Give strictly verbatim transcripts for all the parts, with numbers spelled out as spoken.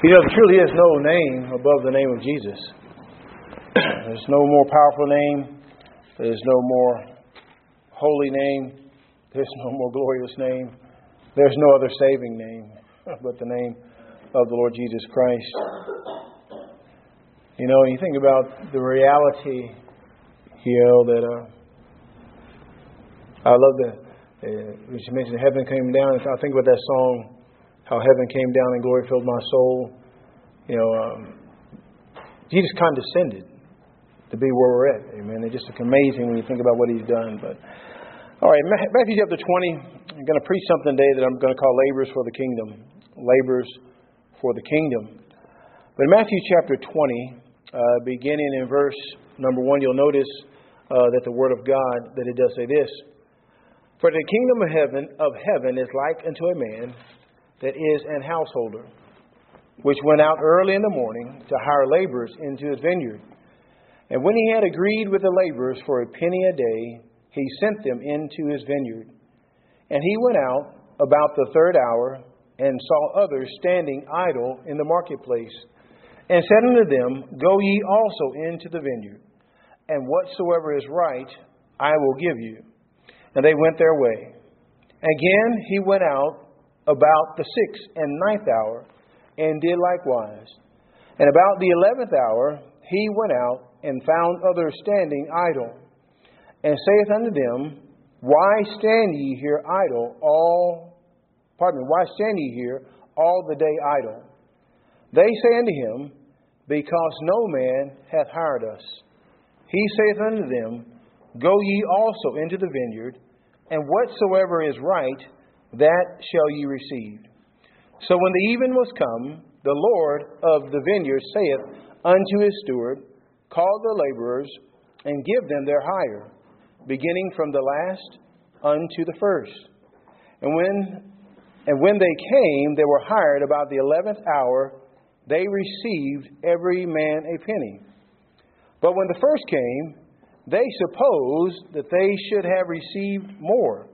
You know, there truly is no name above the name of Jesus. There's no more powerful name. There's no more holy name. There's no more glorious name. There's no other saving name but the name of the Lord Jesus Christ. You know, you think about the reality, you know, that uh, I love that. Uh, when you mentioned heaven came down, I think about that song, how heaven came down and glory filled my soul. You know, um, Jesus condescended to be where we're at. Amen. It's just amazing when you think about what He's done. But all right, Matthew chapter twenty. I'm going to preach something today that I'm going to call laborers for the kingdom. Laborers for the kingdom. But in Matthew chapter twenty, uh, beginning in verse number one, you'll notice uh, that the Word of God, that it does say this: "For the kingdom of heaven of heaven is like unto a man that is an householder, which went out early in the morning to hire laborers into his vineyard. And when he had agreed with the laborers for a penny a day, he sent them into his vineyard. And he went out about the third hour and saw others standing idle in the marketplace, and said unto them, Go ye also into the vineyard, and whatsoever is right I will give you. And they went their way. Again he went out about the sixth and ninth hour, and did likewise. And about the eleventh hour he went out, and found others standing idle, and saith unto them, Why stand ye here idle all, pardon me, why stand ye here all the day idle? They say unto him, Because no man hath hired us. He saith unto them, Go ye also into the vineyard, and whatsoever is right, that shall ye receive. So when the even was come, the Lord of the vineyard saith unto his steward, Call the laborers, and give them their hire, beginning from the last unto the first. And when and when they came, they were hired about the eleventh hour. They received every man a penny. But when the first came, they supposed that they should have received more.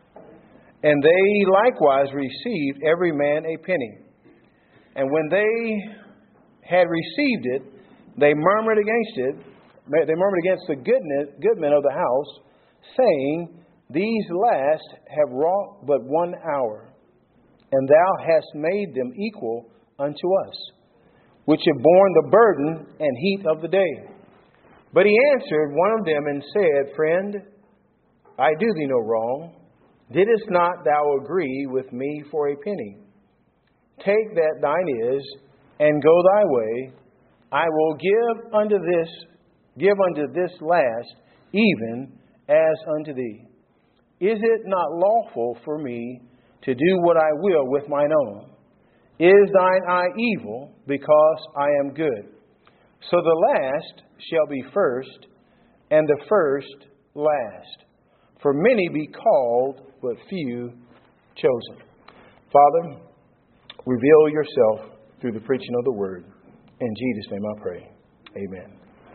And they likewise received every man a penny. And when they had received it, they murmured against it. They murmured against the goodness, goodman of the house, saying, These last have wrought but one hour, and thou hast made them equal unto us, which have borne the burden and heat of the day. But he answered one of them and said, Friend, I do thee no wrong. Didst not thou agree with me for a penny? Take that thine is, and go thy way. I will give unto this, give unto this last, even as unto thee. Is it not lawful for me to do what I will with mine own? Is thine eye evil, because I am good? So the last shall be first, and the first last. For many be called, but few chosen." Father, reveal yourself through the preaching of the word. In Jesus' name I pray. Amen.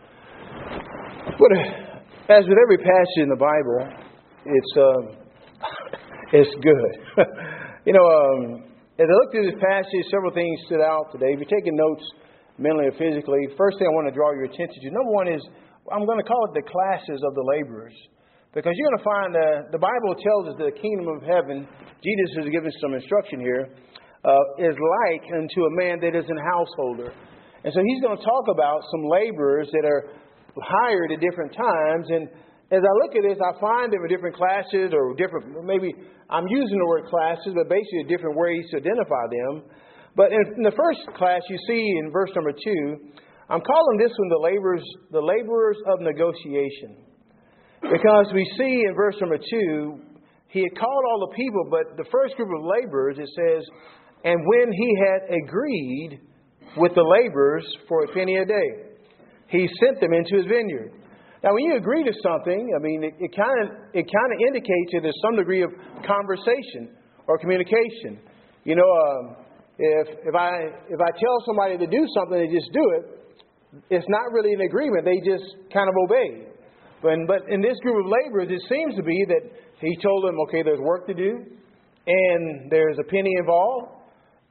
But as with every passage in the Bible, it's uh, it's good. you know, um, as I look through this passage, several things stood out today. If you're taking notes mentally or physically, first thing I want to draw your attention to, number one is, I'm going to call it the classes of the laborers. Because you're going to find uh, the Bible tells us the kingdom of heaven, Jesus has given some instruction here, uh, is like unto a man that is an householder. And so he's going to talk about some laborers that are hired at different times. And as I look at this, I find them in different classes or different, maybe I'm using the word classes, but basically different ways to identify them. But in, in the first class, you see in verse number two, I'm calling this one the laborers, the laborers of negotiation. Because we see in verse number two, he had called all the people, but the first group of laborers, it says, and when he had agreed with the laborers for a penny a day, he sent them into his vineyard. Now, when you agree to something, I mean, it, it kind of it kind of indicates that there's some degree of conversation or communication. You know, um, if if I if I tell somebody to do something, they just do it. It's not really an agreement; they just kind of obey. But, but in this group of laborers, it seems to be that he told them, okay, there's work to do, and there's a penny involved,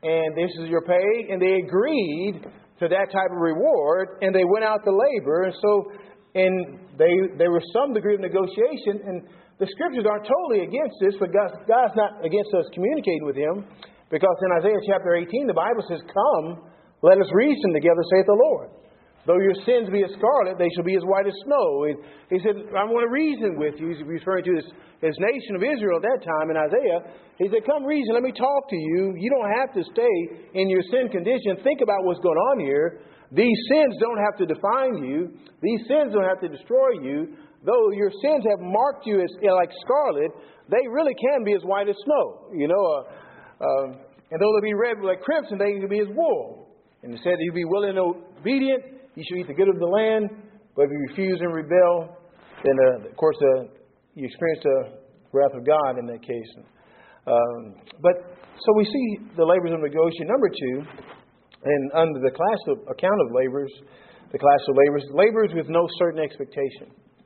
and this is your pay. And they agreed to that type of reward, and they went out to labor. And so, and they there was some degree of negotiation, and the Scriptures aren't totally against this, but God's, God's not against us communicating with Him, because in Isaiah chapter eighteen, the Bible says, "Come, let us reason together, saith the Lord. Though your sins be as scarlet, they shall be as white as snow." He, he said, "I want to reason with you." He's referring to his, his nation of Israel at that time in Isaiah. He said, "Come reason, let me talk to you. You don't have to stay in your sin condition. Think about what's going on here. These sins don't have to define you. These sins don't have to destroy you. Though your sins have marked you as like scarlet, they really can be as white as snow. You know, uh, uh, and though they be red like crimson, they can be as wool." And he said, "You be willing and obedient. You shall eat the good of the land, but if you refuse and rebel, then, uh, of course, uh, you experience the wrath of God in that case." Um, but so we see the labors of negotiation. Number two, and under the class of account of labors, the class of labors, labors with no certain expectation.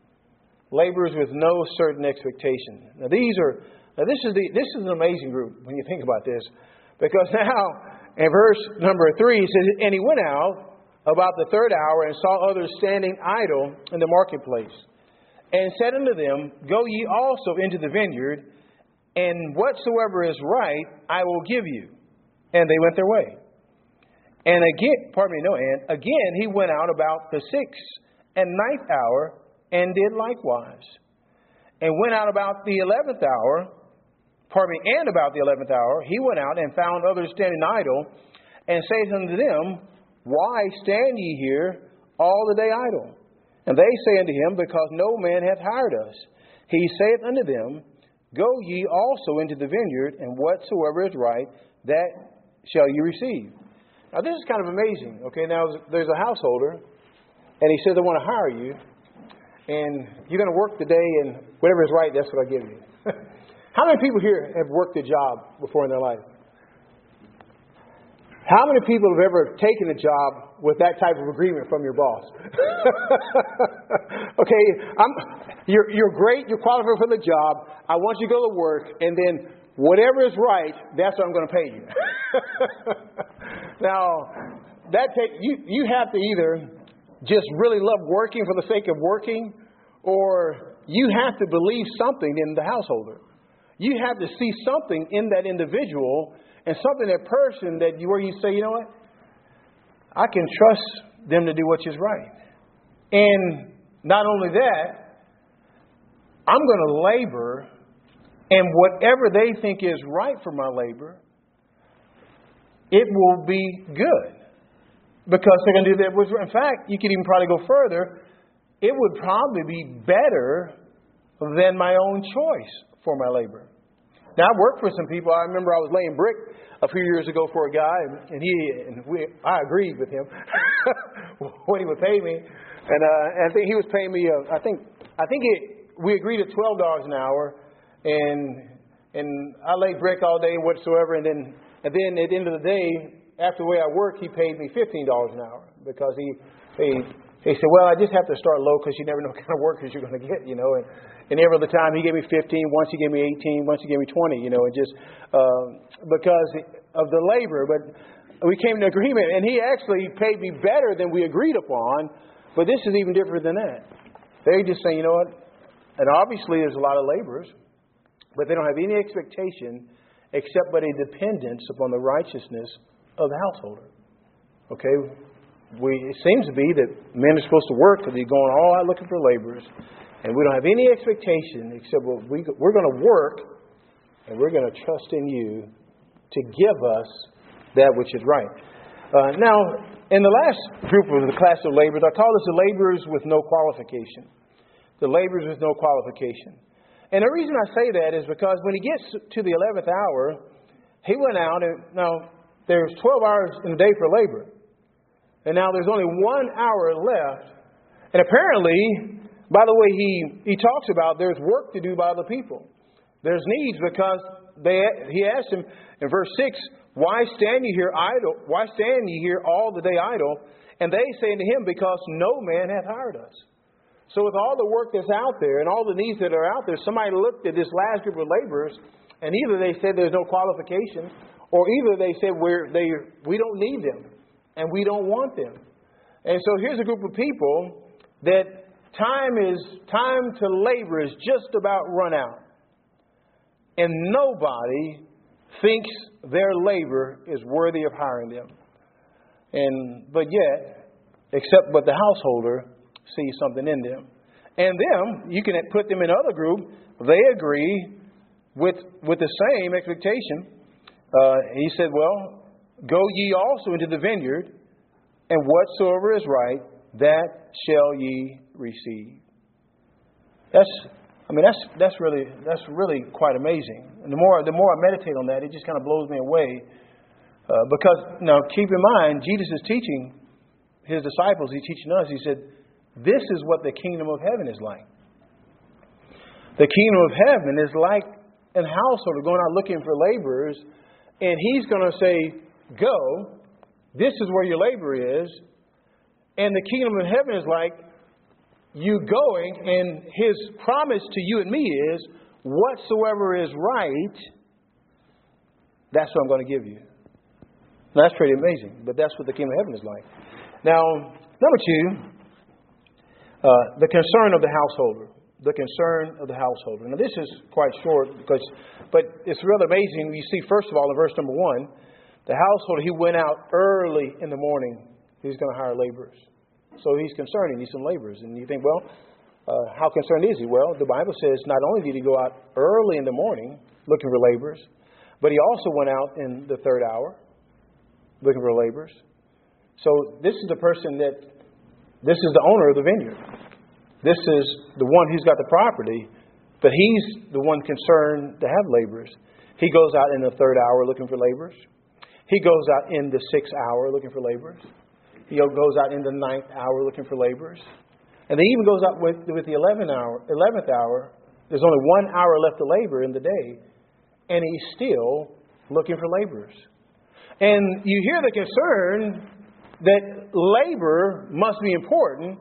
Laborers with no certain expectation. Now these are now this is the this is an amazing group when you think about this, because now in verse number three it says, "And he went out about the third hour and saw others standing idle in the marketplace, and said unto them, Go ye also into the vineyard, and whatsoever is right I will give you. And they went their way. And again, pardon me, no, and again he went out about the sixth and ninth hour, and did likewise. And went out about the eleventh hour, pardon me, and about the eleventh hour, he went out and found others standing idle, and saith unto them, Why stand ye here all the day idle? And they say unto him, Because no man hath hired us. He saith unto them, Go ye also into the vineyard, and whatsoever is right, that shall ye receive. Now this is kind of amazing. Okay, now there's a householder, and he says, I want to hire you, and you're going to work today, and whatever is right, that's what I give you. How many people here have worked a job before in their life? How many people have ever taken a job with that type of agreement from your boss? Okay, I'm, you're, you're great, you're qualified for the job, I want you to go to work, and then whatever is right, that's what I'm going to pay you. Now, that take, you, you have to either just really love working for the sake of working, or you have to believe something in the householder. You have to see something in that individual, and something, that person, that you, where you say, you know what, I can trust them to do what is right. And not only that, I'm going to labor, and whatever they think is right for my labor, it will be good. Because they're going to do that. In fact, you could even probably go further. It would probably be better than my own choice for my labor. Now, I worked for some people. I remember I was laying brick a few years ago for a guy, and he and we, I agreed with him what he would pay me, and uh, I think he was paying me. Uh, I think I think it, we agreed at twelve dollars an hour, and and I laid brick all day whatsoever, and then and then at the end of the day, after the way I worked, he paid me fifteen dollars an hour, because he he he said, well, I just have to start low, because you never know what kind of workers you're going to get, you know. And, and every other time he gave me fifteen, once he gave me eighteen, once he gave me twenty, you know, and just um, because of the labor. But we came to an agreement, and he actually paid me better than we agreed upon. But this is even different than that. They just say, you know what? And obviously there's a lot of laborers, but they don't have any expectation except but a dependence upon the righteousness of the householder. Okay, we it seems to be that men are supposed to work, to be going all out looking for laborers, and we don't have any expectation except well, we we're going to work, and we're going to trust in you to give us that which is right. Uh, now, in the last group of the class of laborers, I call this the laborers with no qualification. The laborers with no qualification. And the reason I say that is because when he gets to the eleventh hour, he went out, and now there's twelve hours in a day for labor. And now there's only one hour left. And apparently, by the way, he, he talks about there's work to do by other people. There's needs, because they he asked him in verse six, Why stand ye here idle? Why stand ye here all the day idle? And they say unto him, Because no man hath hired us. So with all the work that's out there and all the needs that are out there, somebody looked at this last group of laborers, and either they said there's no qualification, or either they said we're, they, we don't need them and we don't want them. And so here's a group of people that time is time to labor is just about run out. And nobody thinks their labor is worthy of hiring them. And but yet, except but the householder sees something in them. And them, you can put them in other group, they agree with with the same expectation. Uh, he said, well, go ye also into the vineyard, and whatsoever is right, that shall ye receive. That's, I mean, that's that's really that's really quite amazing. And the more the more I meditate on that, it just kind of blows me away. Uh, because now, keep in mind, Jesus is teaching his disciples. He's teaching us. He said, "This is what the kingdom of heaven is like. The kingdom of heaven is like an householder going out looking for laborers, and he's going to say, go. This is where your labor is." And the kingdom of heaven is like you going, and his promise to you and me is, whatsoever is right, that's what I'm going to give you. Now, that's pretty amazing, but that's what the kingdom of heaven is like. Now, number two, uh, the concern of the householder. The concern of the householder. Now, this is quite short, because, but it's really amazing. You see, first of all, in verse number one, the householder, he went out early in the morning. He's going to hire laborers. So he's concerned. He needs some laborers. And you think, well, uh, how concerned is he? Well, the Bible says not only did he go out early in the morning looking for laborers, but he also went out in the third hour looking for laborers. So this is the person that, this is the owner of the vineyard. This is the one who's got the property, but he's the one concerned to have laborers. He goes out in the third hour looking for laborers. He goes out in the sixth hour looking for laborers. He goes out in the ninth hour looking for laborers. And he even goes out with, with the eleventh hour, eleventh hour. There's only one hour left to labor in the day. And he's still looking for laborers. And you hear the concern that labor must be important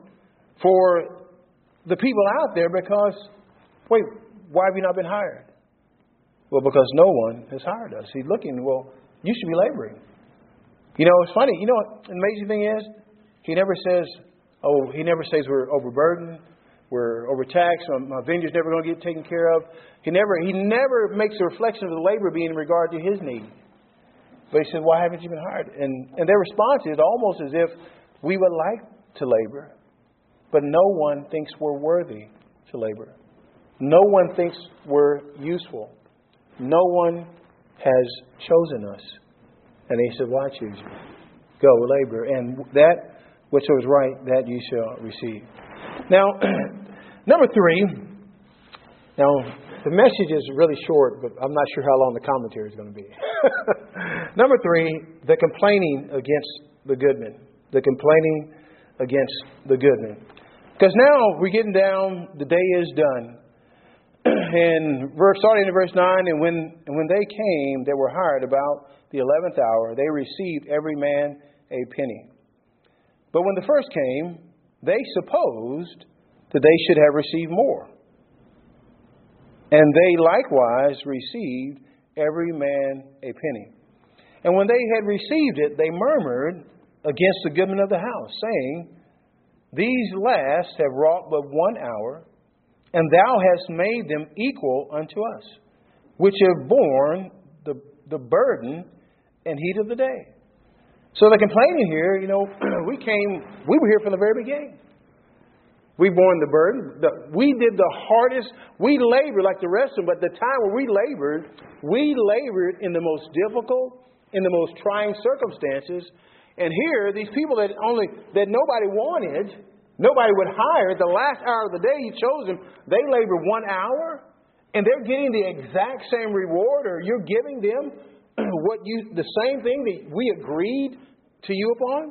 for the people out there because, wait, why have you not been hired? Well, because no one has hired us. He's looking, well, you should be laboring. You know, it's funny. You know what the amazing thing is? He never says, oh, he never says we're overburdened, we're overtaxed, my, my vineyard's never going to get taken care of. He never he never makes a reflection of the labor being in regard to his need. But he said, why haven't you been hired? And, and their response is almost as if we would like to labor, but no one thinks we're worthy to labor. No one thinks we're useful. No one has chosen us. And he said, why choose you? Go, labor. And that which was right, that you shall receive. Now, number three. Now, the message is really short, but I'm not sure how long the commentary is going to be. Number three, the complaining against the goodman. The complaining against the goodman. Because now we're getting down, the day is done. And verse, starting in verse nine, and when and when they came, they were hired about the eleventh hour. They received every man a penny. But when the first came, they supposed that they should have received more. And they likewise received every man a penny. And when they had received it, they murmured against the goodman of the house, saying, these last have wrought but one hour, and thou hast made them equal unto us, which have borne the, the burden and heat of the day. So they're complaining here, you know, we came, we were here from the very beginning. We borne the burden. The, we did the hardest. We labored like the rest of them, but the time where we labored, we labored in the most difficult, in the most trying circumstances. And here, these people that only that nobody wanted, nobody would hire, at the last hour of the day you chose them, they labored one hour, and they're getting the exact same reward, or you're giving them what you the same thing that we agreed to you upon.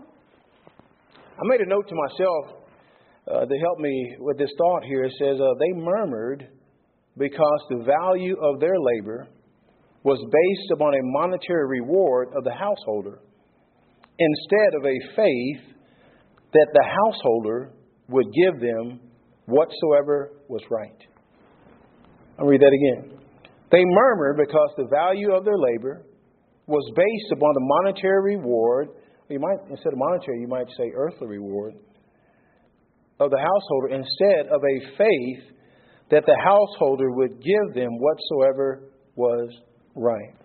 I made a note to myself uh, to help me with this thought here. It says uh, they murmured because the value of their labor was based upon a monetary reward of the householder, instead of a faith that the householder would give them whatsoever was right. I'll read that again. They murmured because the value of their labor was based upon the monetary reward. You might, instead of monetary, you might say earthly reward of the householder, instead of a faith that the householder would give them whatsoever was right.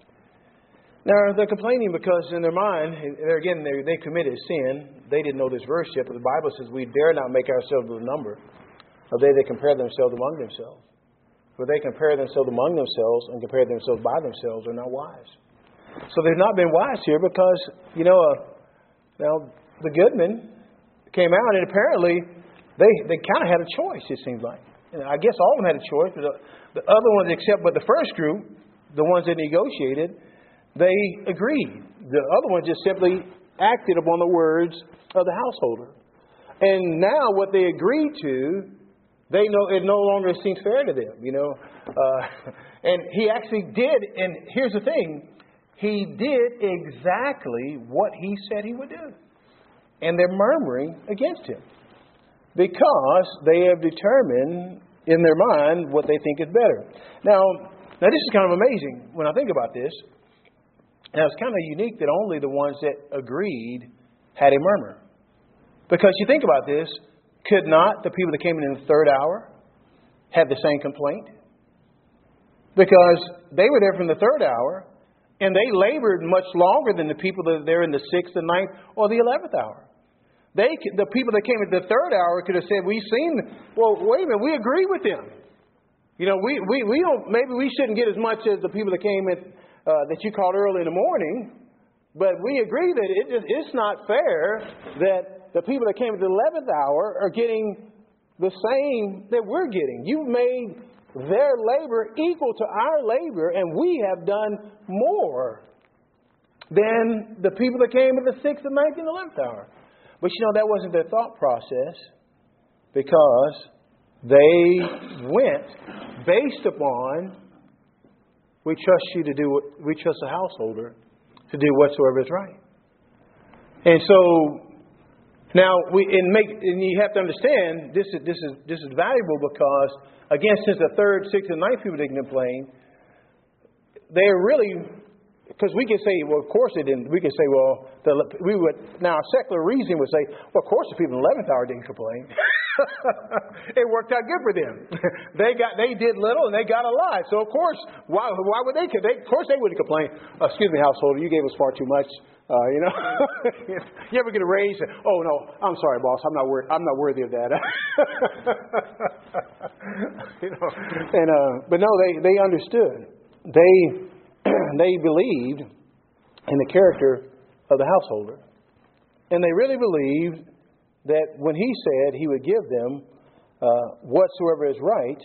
Now, they're complaining because in their mind, there again, they, they committed sin. They didn't know this verse yet, but the Bible says we dare not make ourselves the number of they that compare themselves among themselves. For they compare themselves among themselves and compare themselves by themselves are not wise. So they've not been wise here because, you know, uh, now the Goodman came out and apparently they, they kind of had a choice, it seems like. And I guess all of them had a choice, but the, the other ones, except but the first group, the ones that negotiated, they agreed. The other ones just simply acted upon the words of the householder. And now what they agreed to, they know it no longer seems fair to them, you know. Uh, and he actually did, and here's the thing, he did exactly what he said he would do. And they're murmuring against him because they have determined in their mind what they think is better. Now, now this is kind of amazing when I think about this. Now, it's kind of unique that only the ones that agreed had a murmur. Because you think about this, could not the people that came in in the third hour have the same complaint? Because they were there from the third hour, and they labored much longer than the people that are there in the sixth, the ninth, or the eleventh hour. They, the people that came at the third hour could have said, we've seen, well, wait a minute, we agree with them. You know, we, we, we don't, maybe we shouldn't get as much as the people that came at, uh, that you called early in the morning, but we agree that it just, it's not fair that the people that came at the eleventh hour are getting the same that we're getting. You've made their labor equal to our labor, and we have done more than the people that came at the sixth, the ninth, and eleventh hour. But you know, that wasn't their thought process, because they went based upon, we trust you to do what, we trust the householder to do whatsoever is right. And so now we and make and you have to understand this is this is this is valuable because again, since the third, sixth, and ninth people didn't complain, they're really, because we can say, well, of course they didn't. We can say, well, the, we would now secular reason would say, well, of course the people in the eleventh hour didn't complain. It worked out good for them. They got they did little and they got a lot. So of course, why why would they? they of course they wouldn't complain. Uh, excuse me, householder, you gave us far too much. Uh, you know, you ever get a raise? And, oh no, I'm sorry, boss. I'm not worthy. I'm not worthy of that. You know, and uh, but no, they they understood. They they believed in the character of the householder, and they really believed that when he said he would give them uh, whatsoever is right,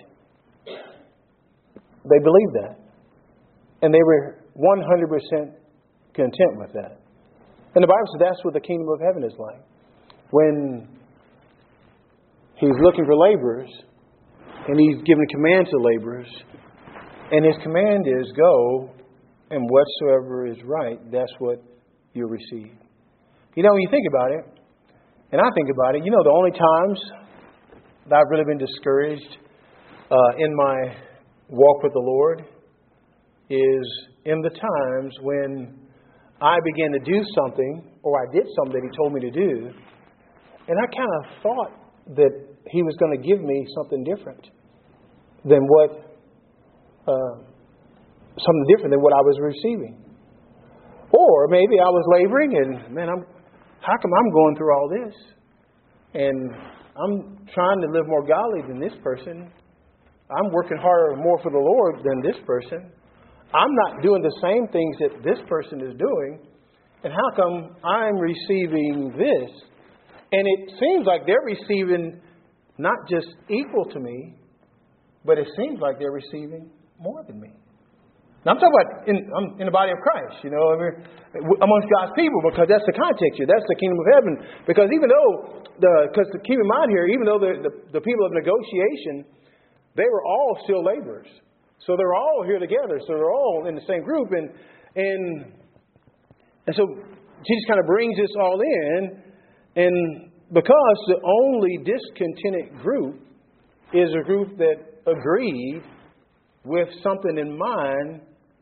they believed that, and they were one hundred percent content with that. And the Bible says that's what the kingdom of heaven is like. When he's looking for laborers, and he's giving a command to laborers, and his command is go, and whatsoever is right, that's what you'll receive. You know, when you think about it, and I think about it, you know, the only times that I've really been discouraged uh, in my walk with the Lord is in the times when I began to do something, or I did something that He told me to do, and I kind of thought that He was going to give me something different than what, uh, something different than what I was receiving. Or maybe I was laboring and, man, I'm, how come I'm going through all this? And I'm trying to live more godly than this person. I'm working harder, more for the Lord than this person. I'm not doing the same things that this person is doing. And how come I'm receiving this? And it seems like they're receiving not just equal to me, but it seems like they're receiving more than me. Now, I'm talking about in, in the body of Christ, you know, I mean, amongst God's people, because that's the context here. That's the kingdom of heaven. Because even though, the, because keep in mind here, even though the, the, the people of negotiation, they were all still laborers. So they're all here together. So they're all in the same group. And and and so Jesus kind of brings this all in. And because the only discontented group is a group that agreed with something in mind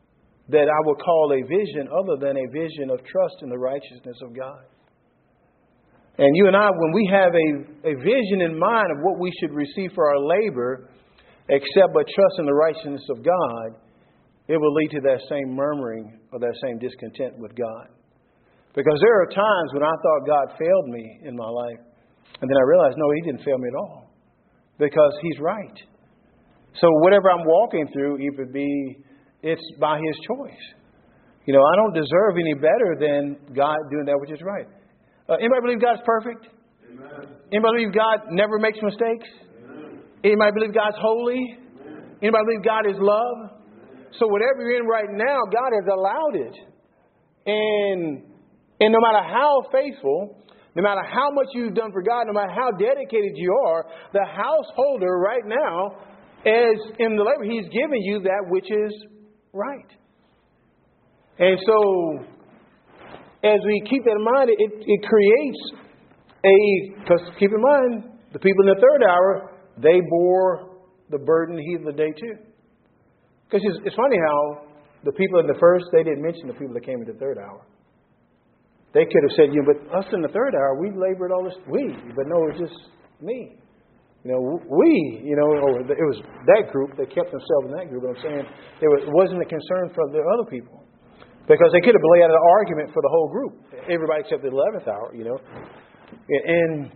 that I would call a vision other than a vision of trust in the righteousness of God. And you and I, when we have a, a vision in mind of what we should receive for our labor, except but trust in the righteousness of God, it will lead to that same murmuring or that same discontent with God. Because there are times when I thought God failed me in my life. And then I realized, no, He didn't fail me at all. Because He's right. So whatever I'm walking through, it would be, it's by His choice. You know, I don't deserve any better than God doing that which is right. Uh, anybody believe God's perfect? Amen. Anybody believe God never makes mistakes? Amen. Anybody believe God's holy? Amen. Anybody believe God is love? Amen. So whatever you're in right now, God has allowed it. And, and no matter how faithful, no matter how much you've done for God, no matter how dedicated you are, the householder right now, as in the labor, He's giving you that which is right. And so, as we keep that in mind, it, it creates a, because keep in mind, the people in the third hour, they bore the burden and heat of the day too. Because it's, it's funny how the people in the first, they didn't mention the people that came in the third hour. They could have said, you know, but us in the third hour, we labored all this, we, but no, it was just me. You know, we, you know, or it was that group, they kept themselves in that group. But I'm saying there was, it wasn't a concern for the other people. Because they could have laid out an argument for the whole group. Everybody except the eleventh hour, you know. And,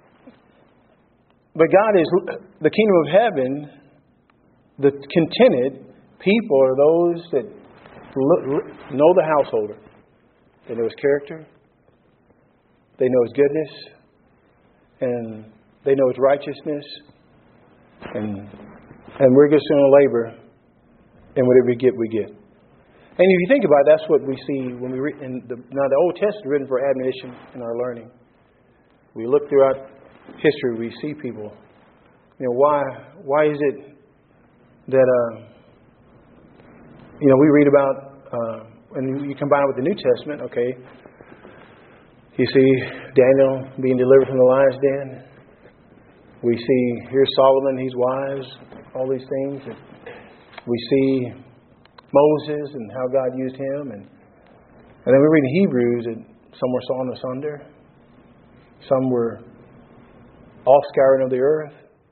but God is, the kingdom of heaven, the contented people are those that know the householder. They know his character. They know his goodness. And they know his righteousness. And and we're just going to labor. And whatever we get, we get. And if you think about it, that's what we see when we read in the, now the Old Testament is written for admonition in our learning. We look throughout history, we see people. You know, why why is it that uh, you know we read about uh, and you combine it with the New Testament? Okay, you see Daniel being delivered from the lion's den. We see here's Solomon, he's wise, all these things. We see Moses and how God used him. And, and then we read in Hebrews that some were sawn asunder. Some were offscouring of the earth.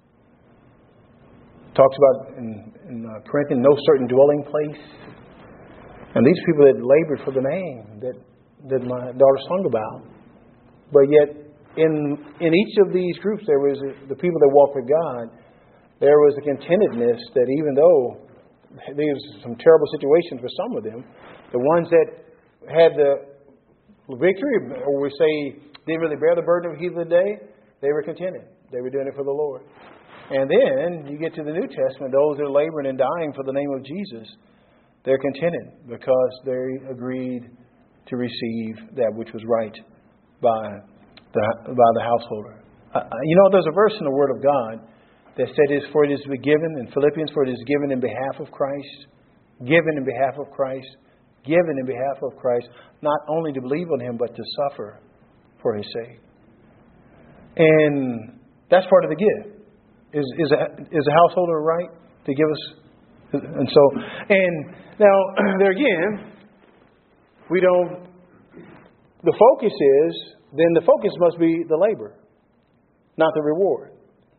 Talks about in, in uh, Corinthians, no certain dwelling place. And these people that labored for the name that, that my daughter sung about. But yet, in in each of these groups, there was a, the people that walked with God, there was a contentedness that even though there was some terrible situations for some of them, the ones that had the victory, or we say didn't really bear the burden of the heat of the day, they were contented. They were doing it for the Lord. And then you get to the New Testament, those that are laboring and dying for the name of Jesus, they're contented because they agreed to receive that which was right by the by the householder. Uh, you know, there's a verse in the Word of God that said, "Is for it is given," in Philippians, "for it is given in behalf of Christ," given in behalf of Christ, given in behalf of Christ, not only to believe on Him, but to suffer for His sake. And that's part of the gift. Is is a, is a householder right to give us? And so, and now there again, we don't. The focus is then the focus must be the labor, not the reward.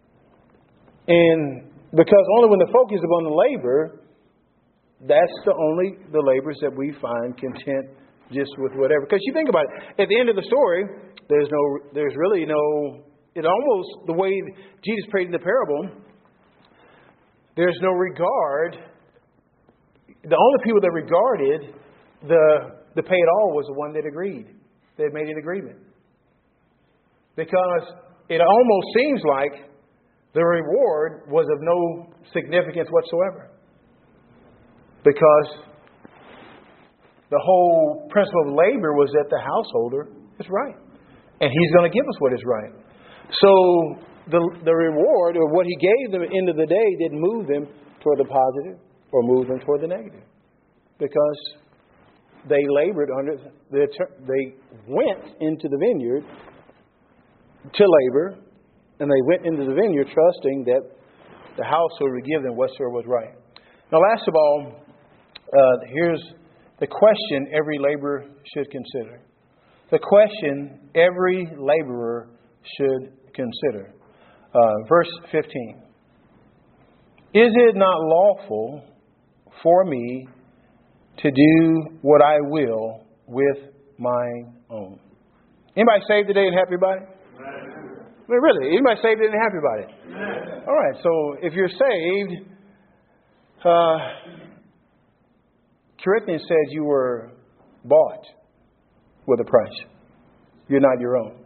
And because only when the focus is upon the labor, that's the only the labors that we find content just with whatever. Because you think about it, at the end of the story, there's no, there's really no. It almost the way Jesus prayed in the parable. There's no regard. The only people that regarded the the pay it all was the one that agreed. They had made an agreement. Because it almost seems like the reward was of no significance whatsoever. Because the whole principle of labor was that the householder is right. And He's going to give us what is right. So the the reward, or what He gave them at the end of the day, didn't move them toward the positive or move them toward the negative. Because they labored under, the, they went into the vineyard to labor, and they went into the vineyard trusting that the household would give them whatsoever was right. Now, last of all, uh, here's The question every laborer should consider. The question every laborer should consider. Uh, verse fifteen. Is it not lawful for me to do what I will with mine own? Anybody saved today and happy about it? Amen. I mean, really, anybody saved today and happy about it? Amen. All right, so if you're saved, uh, Corinthians says you were bought with a price. You're not your own.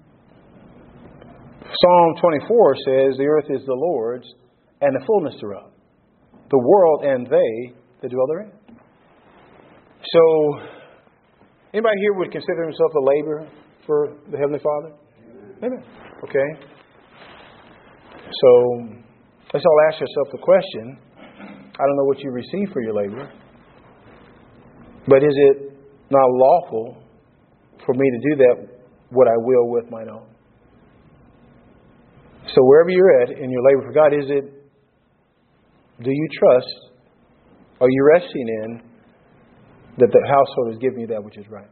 Psalm twenty-four says the earth is the Lord's and the fullness thereof, the world and they that dwell therein. So, anybody here would consider himself a laborer for the Heavenly Father? Amen. Okay. So, let's all ask yourself the question. I don't know what you receive for your labor, but is it not lawful for me to do that what I will with mine own? So wherever you're at in your labor for God, is it, do you trust, are you resting in that the household is giving you that which is right?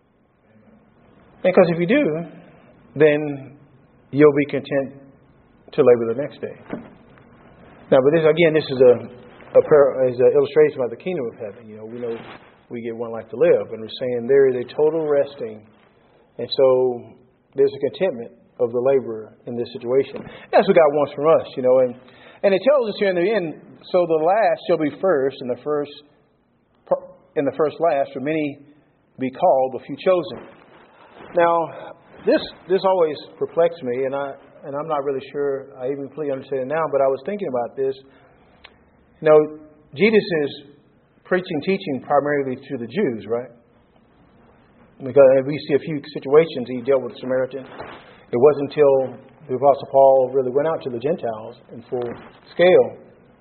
Because if you do, then you'll be content to labor the next day. Now, but this again, this is a, a prayer, is an illustration about the kingdom of heaven. You know, we know we get one life to live, and we're saying there is a total resting, and so there's a contentment of the laborer in this situation. That's what God wants from us, you know, and and it tells us here in the end. So the last shall be first, and the first, and the first last. For many be called, but few chosen. Now, this this always perplexed me, and I and I'm not really sure I even completely understand it now. But I was thinking about this. You know, Jesus is preaching, teaching primarily to the Jews, right? Because we see a few situations he dealt with the Samaritan. It wasn't until the Apostle Paul really went out to the Gentiles in full scale.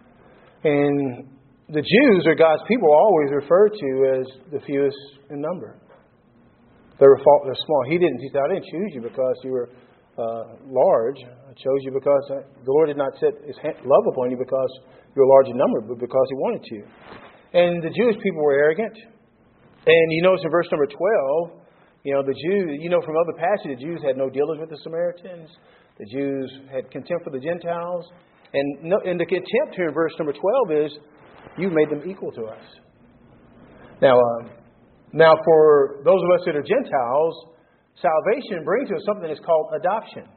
And the Jews, or God's people, are always referred to as the fewest in number. They're small. He didn't. He said, I didn't choose you because you were uh, large. I chose you because the Lord did not set His love upon you because you were large in number, but because He wanted to. And the Jewish people were arrogant. And you notice in verse number twelve, you know, the Jews, you know, from other passages, the Jews had no dealings with the Samaritans. The Jews had contempt for the Gentiles. And, no, and the contempt here in verse number twelve is, you made them equal to us. Now, um, now for those of us that are Gentiles, salvation brings us something that's called adoption.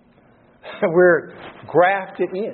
We're grafted in.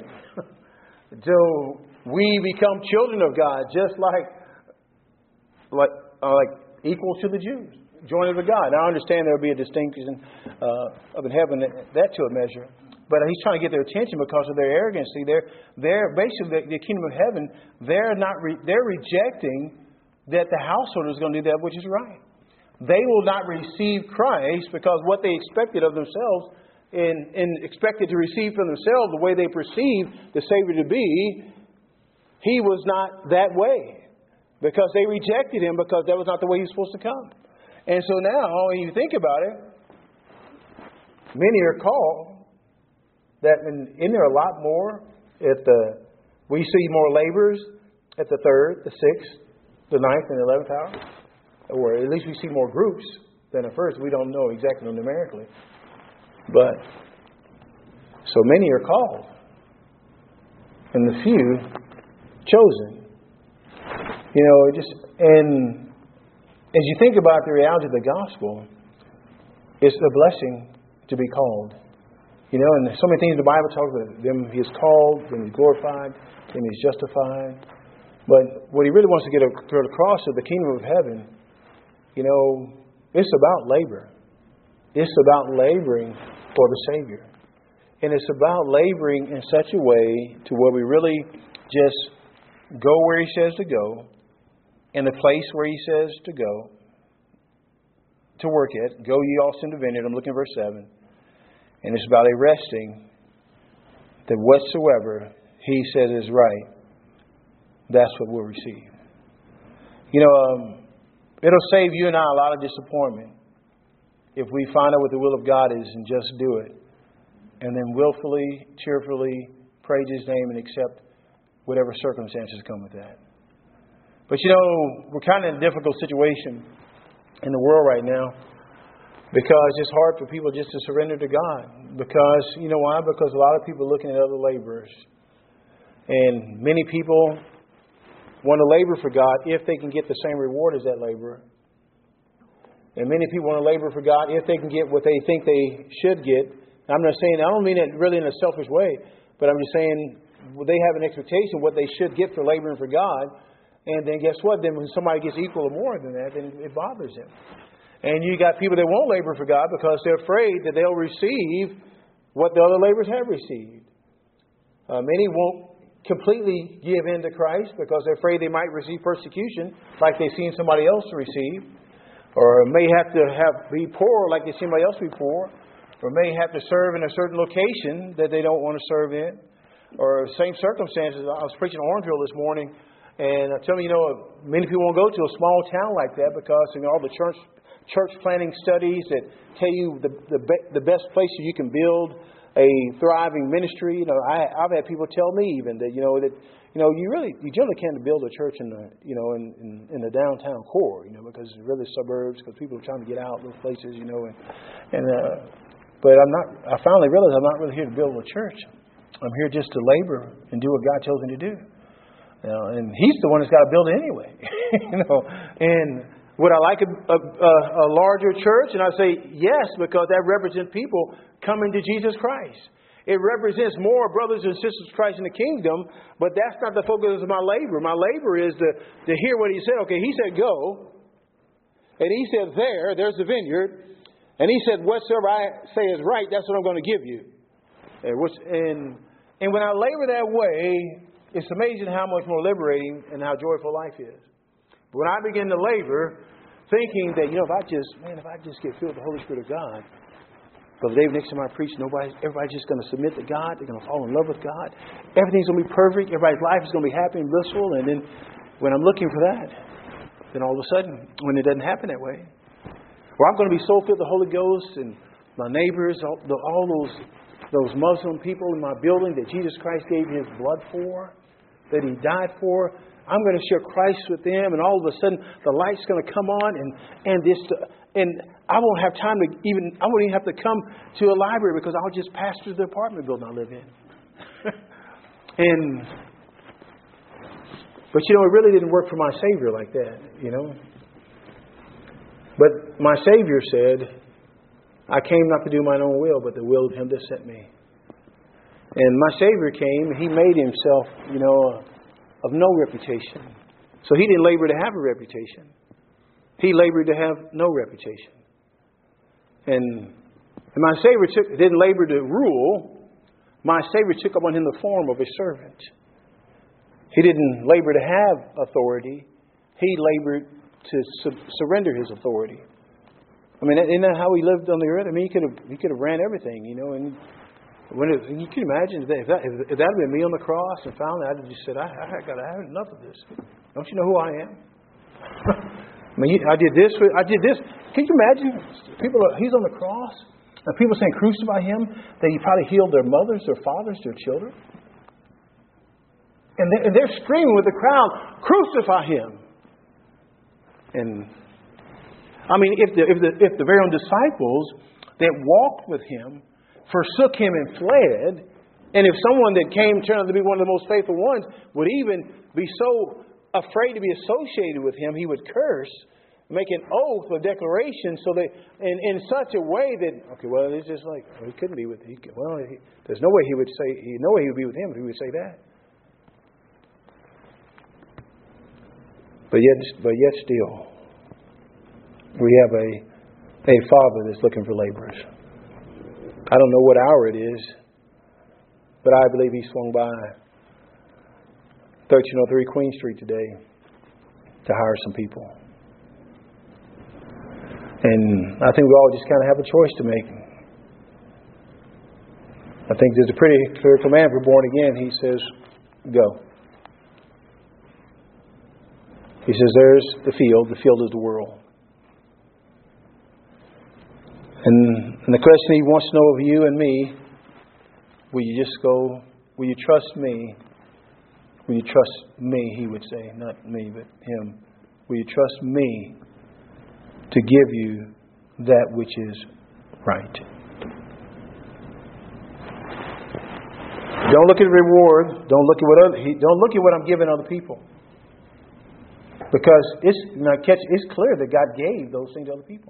So we become children of God, just like, like, uh, like equal to the Jews. Joined with God. Now, I understand there will be a distinction uh, of in heaven, that, that to a measure. But he's trying to get their attention because of their arrogancy. They're, they're basically, the, the kingdom of heaven, they're not re, they're rejecting that the household is going to do that which is right. They will not receive Christ because what they expected of themselves and, and expected to receive from themselves, the way they perceived the Savior to be, He was not that way. Because they rejected Him because that was not the way He was supposed to come. And so now, when you think about it, many are called. That and isn't there a lot more at the? We see more laborers at the third, the sixth, the ninth, and the eleventh hour, or at least we see more groups than at first. We don't know exactly numerically, but so many are called, and the few chosen. You know, it just and. As you think about the reality of the gospel, it's a blessing to be called. You know, and so many things the Bible talks about. Them He is called, then He's glorified, then He's justified. But what He really wants to get across is the kingdom of heaven. You know, it's about labor. It's about laboring for the Savior. And it's about laboring in such a way to where we really just go where He says to go, in the place where He says to go, to work at. Go ye also into the vineyard. I'm looking at verse seven. And it's about a resting that whatsoever He says is right, that's what we'll receive. You know, um, it'll save you and I a lot of disappointment if we find out what the will of God is and just do it. And then willfully, cheerfully praise His name and accept whatever circumstances come with that. But you know, we're kind of in a difficult situation in the world right now because it's hard for people just to surrender to God. Because, you know why? Because a lot of people are looking at other laborers. And many people want to labor for God if they can get the same reward as that laborer. And many people want to labor for God if they can get what they think they should get. I'm not saying, I don't mean it really in a selfish way, but I'm just saying they have an expectation of what they should get for laboring for God. And then guess what? Then when somebody gets equal or more than that, then it bothers them. And you got people that won't labor for God because they're afraid that they'll receive what the other laborers have received. Uh, many won't completely give in to Christ because they're afraid they might receive persecution like they've seen somebody else receive. Or may have to have be poor like they see somebody else be poor. Or may have to serve in a certain location that they don't want to serve in. Or same circumstances. I was preaching in Orangeville this morning. And I tell you, you know, many people won't go to a small town like that because you know, all the church church planning studies that tell you the the, be, the best places you can build a thriving ministry. You know, I, I've had people tell me even that, you know, that You know, you really, you generally can't build a church in the, you know, in, in, in the downtown core, you know, because it's really suburbs, because people are trying to get out those places, you know, and, and uh, but I'm not, I finally realized I'm not really here to build a church. I'm here just to labor and do what God tells me to do. You know, and He's the one that's got to build it anyway, you know, and would I like a, a, a larger church? And I say yes, because that represents people coming to Jesus Christ. It represents more brothers and sisters of Christ in the kingdom, but that's not the focus of my labor. My labor is to, to hear what He said. Okay, He said go. And He said there, there's the vineyard. And He said whatsoever I say is right, that's what I'm going to give you. And, which, and, and when I labor that way, it's amazing how much more liberating and how joyful life is. But when I begin to labor, thinking that, you know, if I just, man, if I just get filled with the Holy Spirit of God, because David Nixon, I preach, nobody, everybody's just going to submit to God. They're going to fall in love with God. Everything's going to be perfect. Everybody's life is going to be happy and blissful. And then when I'm looking for that, then all of a sudden, when it doesn't happen that way, or I'm going to be so filled with the Holy Ghost and my neighbors, all, the, all those those Muslim people in my building that Jesus Christ gave His blood for, that He died for, I'm going to share Christ with them, and all of a sudden the light's going to come on, and and this and I won't have time to even I won't even have to come to a library because I'll just pass through the apartment building I live in. and but you know, it really didn't work for my Savior like that, you know. But my Savior said, "I came not to do mine own will, but the will of Him that sent me." And my Savior came, and He made Himself, you know, of no reputation. So He didn't labor to have a reputation. He labored to have no reputation. And, and my Savior took, didn't labor to rule. My Savior took upon Him the form of a servant. He didn't labor to have authority. He labored to su- surrender His authority. I mean, isn't that how He lived on the earth? I mean, He could have He could have ran everything, you know, and When it, you can imagine if that, if that if that had been me on the cross and found that, I'd have just said, I, I got I had enough of this. Don't you know who I am? I mean, I did this. I did this. Can you imagine? People, are, He's on the cross, and people saying, "Crucify Him." That He probably healed their mothers, their fathers, their children, and, they, and they're screaming with the crowd, "Crucify Him!" And I mean, if the if the if the very own disciples that walked with Him forsook Him and fled, and if someone that came turned out to be one of the most faithful ones would even be so afraid to be associated with Him, he would curse, make an oath or declaration, so that in, in such a way that okay, well, it's just like well, he couldn't be with he, well, he, there's no way he would say he, no way he would be with Him if he would say that. But yet, but yet still, we have a a Father that's looking for laborers. I don't know what hour it is, but I believe He swung by thirteen oh three Queen Street today to hire some people. And I think we all just kind of have a choice to make. I think there's a pretty clear command for born again. He says, go. He says, there's the field. The field is the world. And, and the question He wants to know of you and me, will you just go, will you trust me, Will you trust me, he would say, not me, but him. Will you trust me to give you that which is right? Don't look at the reward. Don't look at what other, don't look at what I'm giving other people. Because it's now catch it's clear that God gave those things to other people.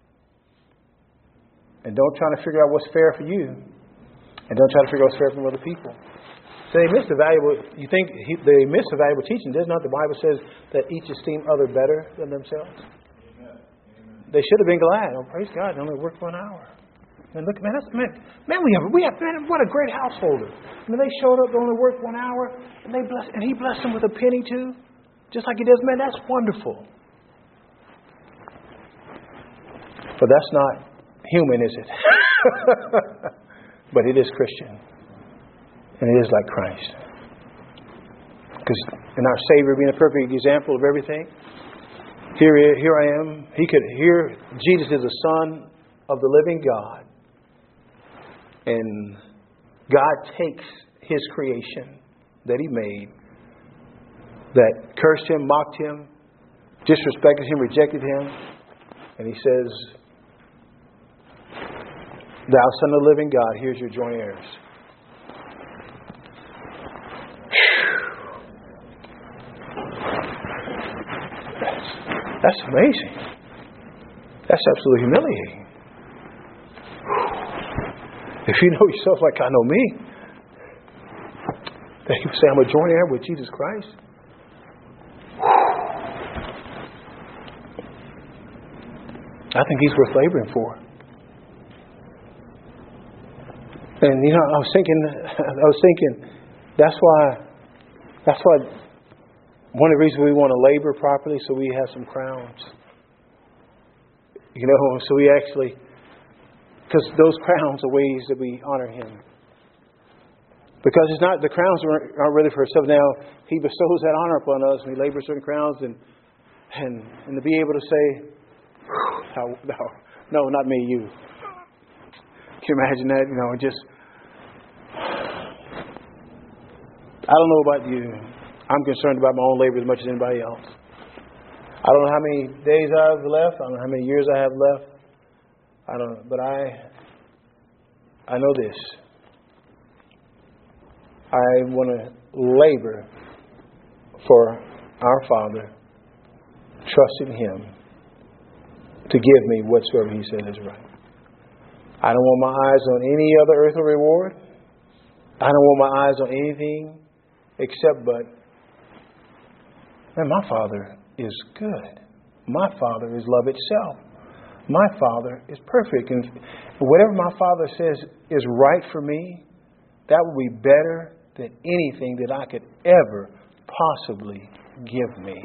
And don't try to figure out what's fair for you. And don't try to figure out what's fair from other people. So they miss the valuable, you think he, they miss the valuable teaching. Does not the Bible says that each esteem other better than themselves? Amen. They should have been glad. Oh, praise God, they only worked for an hour. And look, man, that's, man, man, we have, we have, man, what a great householder. I mean, they showed up, they only worked one hour, and they blessed, and he blessed them with a penny too, just like he does. Man, that's wonderful. But that's not human, is it? But it is Christian. And it is like Christ. Because in our Savior being a perfect example of everything, here, here I am. He could hear Jesus is the Son of the living God. And God takes His creation that He made, that cursed Him, mocked Him, disrespected Him, rejected Him. And He says, Thou Son of the living God, here's your joint heirs. That's amazing. That's absolutely humiliating. If you know yourself like I know me, that you say I'm a joint heir with Jesus Christ. I think He's worth laboring for. And you know, I was thinking, I was thinking, that's why, that's why. One of the reasons we want to labor properly, so we have some crowns. You know, so we actually, because those crowns are ways that we honor Him. Because it's not, the crowns aren't, aren't really for ourselves. Now, He bestows that honor upon us, and we labor certain crowns, and and and to be able to say, no, no, no, not me, you. Can you imagine that? You know, just, I don't know about you. I'm concerned about my own labor as much as anybody else. I don't know how many days I have left. I don't know how many years I have left. I don't know. But I I know this. I want to labor for our Father, trusting Him to give me whatsoever He said is right. I don't want my eyes on any other earthly reward. I don't want my eyes on anything except but man, my Father is good. My Father is love itself. My Father is perfect. And whatever my Father says is right for me, that will be better than anything that I could ever possibly give me.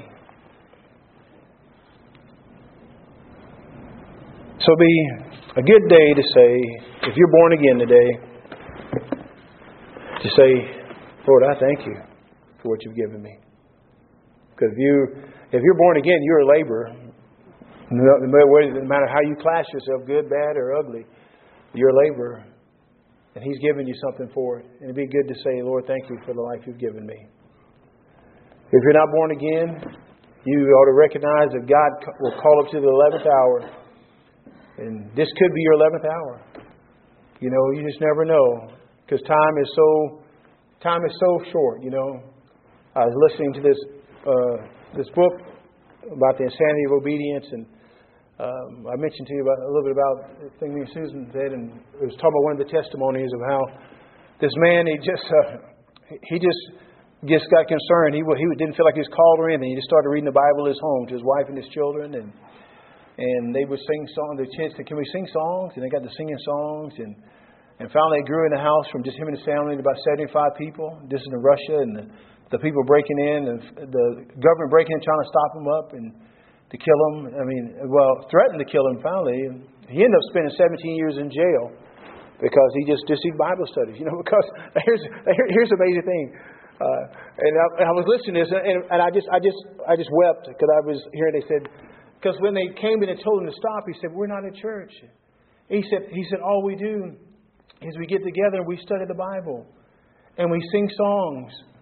So it'll be a good day to say, if you're born again today, to say, Lord, I thank you for what you've given me. Because if, you, if you're born again, you're a laborer. No matter how you class yourself, good, bad, or ugly, you're a laborer. And He's given you something for it. And it'd be good to say, Lord, thank you for the life you've given me. If you're not born again, you ought to recognize that God will call up to the eleventh hour. And this could be your eleventh hour. You know, you just never know. Because time is so, time is so short, you know. I was listening to this Uh, this book about the insanity of obedience, and um, I mentioned to you about a little bit about the thing me and Susan did, and it was talking about one of the testimonies of how this man he just uh, he just just got concerned. He he didn't feel like he was called or anything. He just started reading the Bible at his home to his wife and his children, and and they would sing songs. The chance to can we sing songs? And they got to singing songs, and and finally it grew in the house from just him and his family to about seventy-five people. This is in Russia, and the The people breaking in, and the government breaking in, trying to stop him up and to kill him. I mean, well, threatened to kill him finally. He ended up spending seventeen years in jail because he just deceived Bible studies. You know, because here's here's the amazing thing. Uh, and, I, and I was listening to this, and, and I just I just I just wept because I was hearing. They said, because when they came in and told him to stop, he said, "We're not a church." He said he said all we do is we get together and we study the Bible and we sing songs.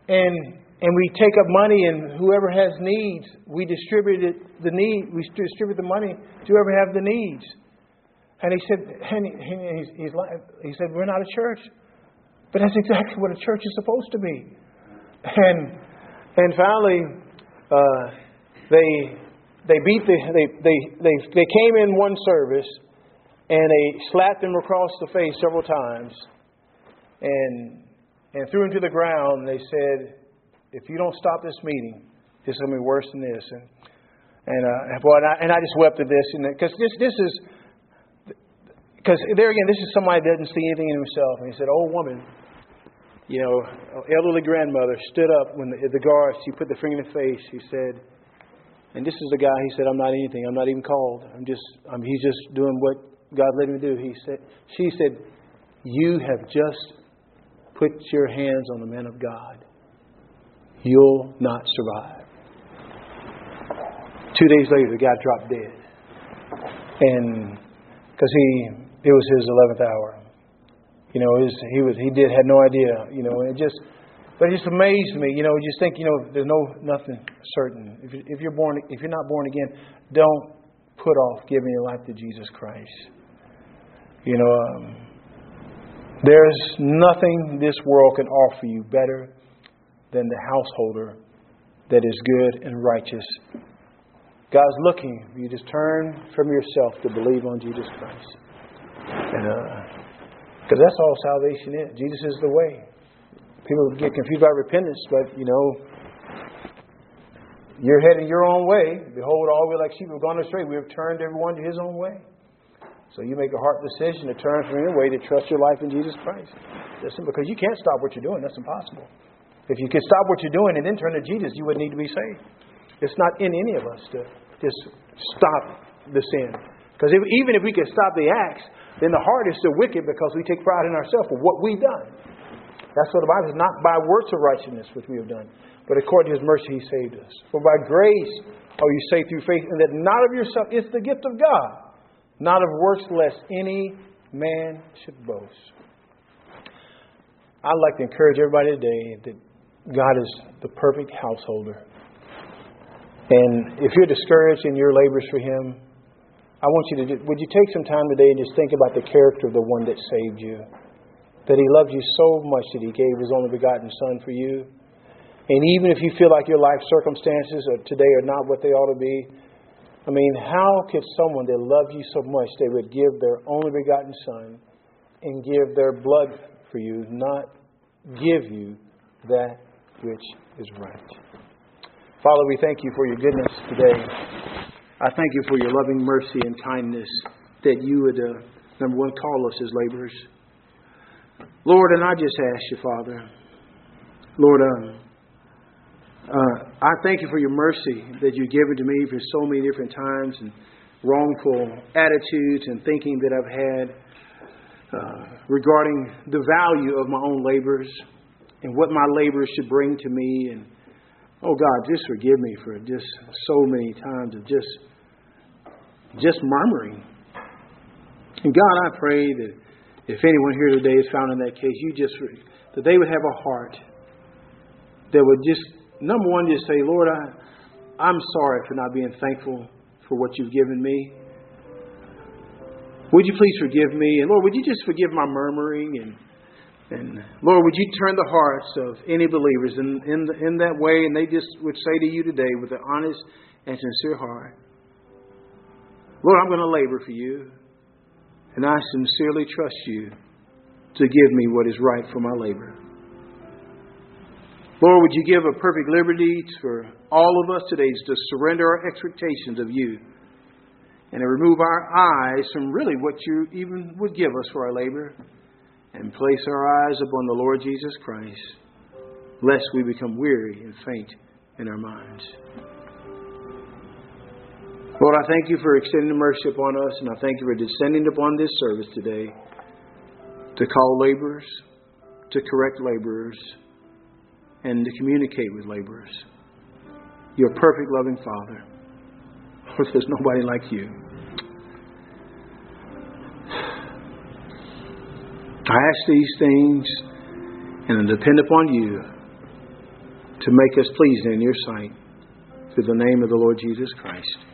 and and we take up money, and whoever has needs, we distribute it, the need. We distribute the money to whoever have the needs. And he said, and he, he's, he's like, he said, we're not a church, but that's exactly what a church is supposed to be. And and finally, uh, they they beat the they they they they came in one service, and they slapped him across the face several times, and and threw him to the ground. And they said, if you don't stop this meeting, this is going to be worse than this. And and uh, boy, and I, and I just wept at this, because this this is because there again, this is somebody that doesn't see anything in himself. And he said, old woman, you know, elderly grandmother stood up when the, the guard, she put the finger in the face. He said, and this is the guy. He said, I'm not anything. I'm not even called. I'm just. I'm, he's just doing what God let him do. He said. She said, you have just put your hands on the man of God. You'll not survive. Two days later, the guy dropped dead. And because he, it was his eleventh hour. You know, his, he was, he did, had no idea, you know, and it just, but it just amazed me. You know, you just think, you know, there's no, nothing certain. If, you, if you're born, if you're not born again, don't put off giving your life to Jesus Christ. You know, um, there's nothing this world can offer you better than the householder that is good and righteous. God's looking. You just turn from yourself to believe on Jesus Christ. And because uh, that's all salvation is. Jesus is the way. People get confused about repentance, but, you know, you're heading your own way. Behold, all we like sheep have gone astray. We have turned everyone to his own way. So you make a heart decision to turn from your way, to trust your life in Jesus Christ. Listen, because you can't stop what you're doing. That's impossible. If you could stop what you're doing and then turn to Jesus, you wouldn't need to be saved. It's not in any of us to just stop the sin. Because if, even if we could stop the acts, then the heart is still wicked, because we take pride in ourselves for what we've done. That's what the Bible says, not by works of righteousness which we have done, but according to his mercy he saved us. For by grace are you saved through faith, and that not of yourself, it's the gift of God, not of works, lest any man should boast. I'd like to encourage everybody today that God is the perfect householder. And if you're discouraged in your labors for him, I want you to do, would you take some time today and just think about the character of the one that saved you? That he loved you so much that he gave his only begotten Son for you. And even if you feel like your life circumstances today are not what they ought to be, I mean, how could someone that loved you so much, they would give their only begotten Son and give their blood for you, not give you that which is right? Father, we thank you for your goodness today. I thank you for your loving mercy and kindness, that you would, uh, number one, call us as laborers. Lord, and I just ask you, Father, Lord, um, uh, I thank you for your mercy that you've given to me for so many different times, and wrongful attitudes and thinking that I've had uh, regarding the value of my own labors and what my labors should bring to me. And oh God, just forgive me for just so many times of just just murmuring. And God, I pray that if anyone here today is found in that case, you just that they would have a heart that would just, number one, just say, Lord, I, I'm sorry for not being thankful for what you've given me. Would you please forgive me? And Lord, would you just forgive my murmuring? And And Lord, would you turn the hearts of any believers in, in, the, in that way, and they just would say to you today with an honest and sincere heart, Lord, I'm going to labor for you, and I sincerely trust you to give me what is right for my labor. Lord, would you give a perfect liberty for all of us today to surrender our expectations of you and to remove our eyes from really what you even would give us for our labor, and place our eyes upon the Lord Jesus Christ, lest we become weary and faint in our minds. Lord, I thank you for extending mercy upon us, and I thank you for descending upon this service today to call laborers, to correct laborers, and to communicate with laborers. You're a perfect, loving Father. Lord, there's nobody like you. I ask these things and I depend upon you to make us pleasing in your sight. Through the name of the Lord Jesus Christ.